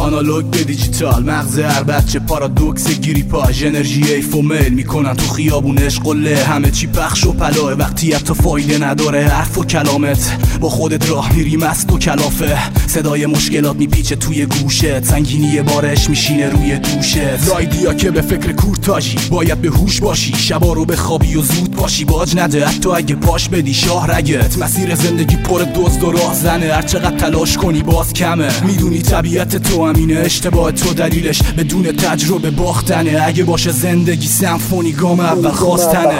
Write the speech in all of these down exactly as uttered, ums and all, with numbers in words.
آنالوگ به دیجیتال، مغز هر بچه پارادوکس گیری پاش، انرژی ایفومیل میکنن تو خیابون قله، همه چی پخش و پلاه، وقتی حتی فایده نداره حرف و کلامت، با خودت راه میری مست و کلافه، صدای مشکلات میپیچه توی گوشت، سنگینی بارش میشینه روی دوشت، رایدیا که به فکر کورتاژی، باید به هوش باشی، شبا رو بخوابی و زود باشی، باج نده حتی اگه پاش بدی شاه رگت، مسیر زندگی پر دزد و راهزنه، هر چقدر تلاش کنی باز کمه، میدونی طبیعت تو همینه، اشتباه تو دلیلش بدون تجربه باختنه، اگه باشه زندگی سمفونی گام اول خواستنه.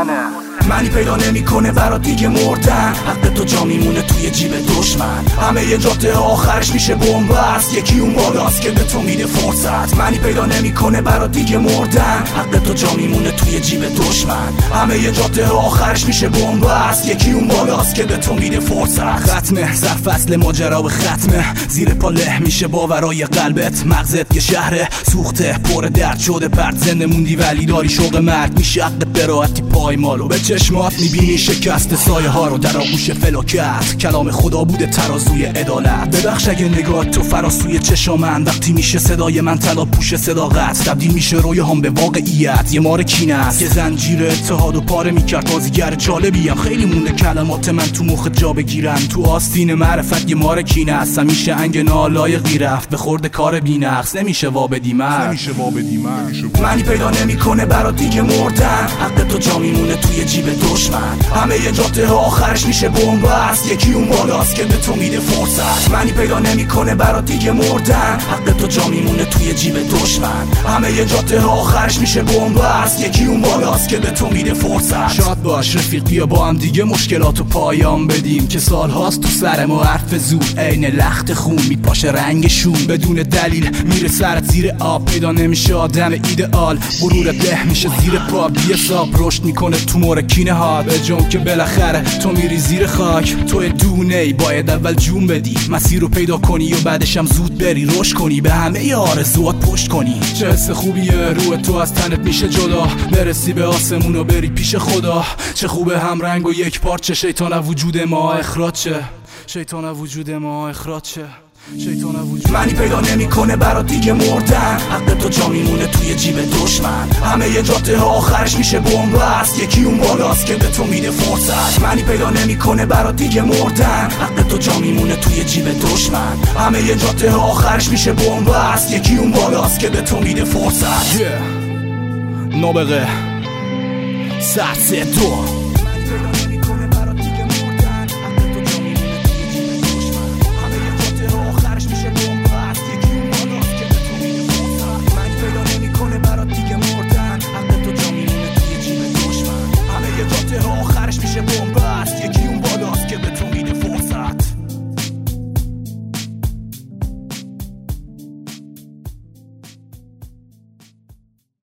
معنی پیدا نمیکنه برات دیگه مردن، حق تو جا میمونه توی جیب دشمن، همه یه جاده آخرش میشه بنبست، یکی اون بالاست که به تو میده فرصت. معنی پیدا نمیکنه برات دیگه مردن، حق تو جا میمونه توی جیب دشمن، همه یه جاده آخرش میشه بنبست، یکی اون بالاست که به تو میده فرصت. ختمه سرفصل ماجرا به ختمه، زیر پا له میشه باورای قلبت، مغزت یه شهر سوخته پر درد شده، پرت زنده موندی ولی داری شوق مرد، میشه حق براحتی پایمالو به چشمات میبینی شکست سایه ها رو در آغوش فلاکت، کلام خدا بوده ترازوی عدالت، ببخش اگه نگاه تو فراسوی چشامن، وقتی میشه صدای من طلا پوش صداقت، تبدیل میشه روی هم به واقعیت، یه مار کینه است که زنجیر اتحاد و پاره میکرد، بازیگر جالبیم، خیلی مونده کلمات من تو مخ جا بگیرم، تو آستین معرفت یه مار کینه است، همیشه انگ نالایقی رفت به خورد کار بی‌نقص، نمیشه وابدی من، نمیشه وابدی من، معنی پیدا نمیکنه برات دیگه مردن، حق تو جا میمونه توی جیب دشمن، همه یه جاده آخرش میشه بنبست، یکی اون بالاست که به تو میده فرصت. معنی پیدا نمیکنه برات دیگه مردن، حق تو جا میمونه توی جیب دشمن، همه یه جاده آخرش میشه بنبست، یکی اون بالاست که به تو میده فرصت. شاد باش رفیق، بیا با هم دیگه مشکلاتو پایان بدیم، که سال هاست تو سر ما حرف زود عین لخت خون میپاشه رنگشون، بدون دلیل میره سرت زیر آب، پیدا نمیشه آدم ایدئال، غرورت له میشه زیر پا، بی حساب رشد میکنه تو مورکینه ها، به جون که بالاخره تو میری زیر خاک، تو دونه ای باید اول جون بدی، مسیر رو پیدا کنی و بعدش هم زود بری رشد کنی، به همه ی آرزوات پشت کنی، چه حس خوبیه روح تو از تنت میشه جدا، برسی به آسمون و بری پیش خدا، چه خوبه هم رنگ و یک پارچه، شیطان وجود ما اخراج چه، شیطان وجود ما اخراج چه، شیطان وجود. معنی پیدا نمیکنه برات دیگه مردن، حق تو جا میمونه توی جیب دشمن، همه یه جاده آخرش میشه بنبست، یکی اون بالاست که به تو میده فرصت. معنی پیدا نمیکنه برات دیگه مردن، حق تو جا میمونه توی جیب دشمن، همه یه جاده آخرش میشه بنبست، یکی اون بالاست که به تو میده فرصت. yeah. نابغه سرسه دو